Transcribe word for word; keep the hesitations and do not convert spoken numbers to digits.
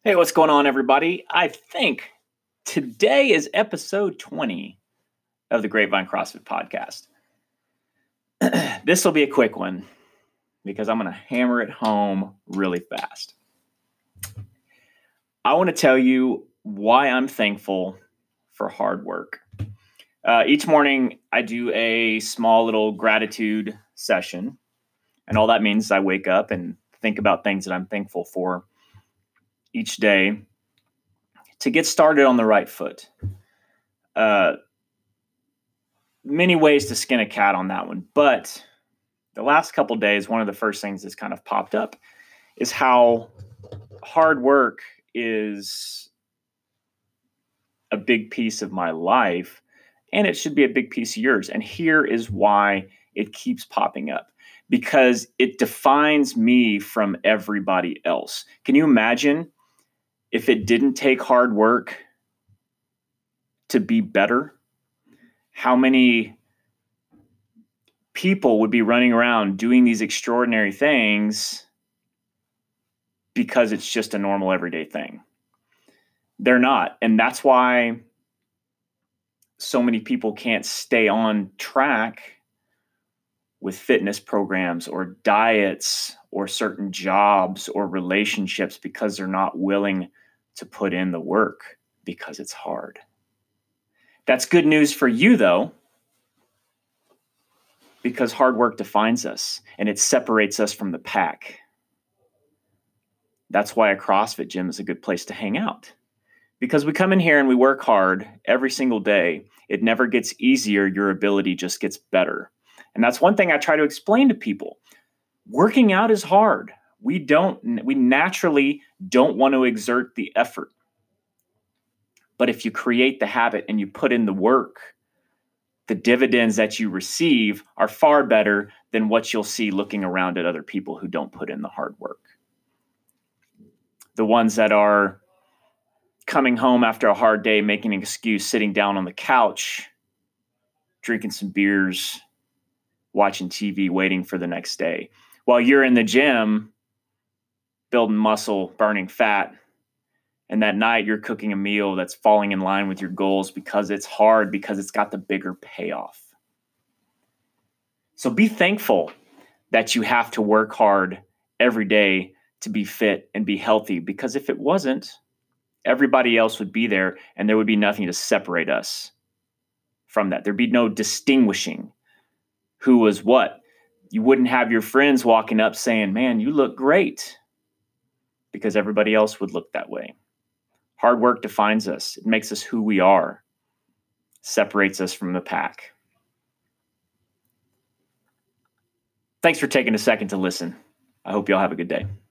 Hey, what's going on, everybody? I think today is episode twenty of the Grapevine CrossFit Podcast. This will be a quick one because I'm going to hammer it home really fast. I want to tell you why I'm thankful for hard work. Uh, each morning, I do a small little gratitude session, and all that means is I wake up and think about things that I'm thankful for each day to get started on the right foot. Uh, many ways to skin a cat on that one. But the last couple of days, one of the first things that's kind of popped up is how hard work is a big piece of my life, and it should be a big piece of yours. And here is why it keeps popping up. Because it defines me from everybody else. Can you imagine if it didn't take hard work to be better? How many people would be running around doing these extraordinary things because it's just a normal everyday thing? They're not. And that's why so many people can't stay on track with fitness programs or diets or certain jobs or relationships, because they're not willing to put in the work because it's hard. That's good news for you, though, because hard work defines us and it separates us from the pack. That's why a CrossFit gym is a good place to hang out, because we come in here and we work hard every single day. It never gets easier. Your ability just gets better. And that's one thing I try to explain to people. Working out is hard. We don't, we naturally don't want to exert the effort. But if you create the habit and you put in the work, the dividends that you receive are far better than what you'll see looking around at other people who don't put in the hard work. The ones that are coming home after a hard day, making an excuse, sitting down on the couch, drinking some beers, watching T V, waiting for the next day, while you're in the gym, building muscle, burning fat. And that night you're cooking a meal that's falling in line with your goals because it's hard, because it's got the bigger payoff. So be thankful that you have to work hard every day to be fit and be healthy, because if it wasn't, everybody else would be there and there would be nothing to separate us from that. There'd be no distinguishing who was what. You wouldn't have your friends walking up saying, "Man, you look great," because everybody else would look that way. Hard work defines us. It makes us who we are, separates us from the pack. Thanks for taking a second to listen. I hope you all have a good day.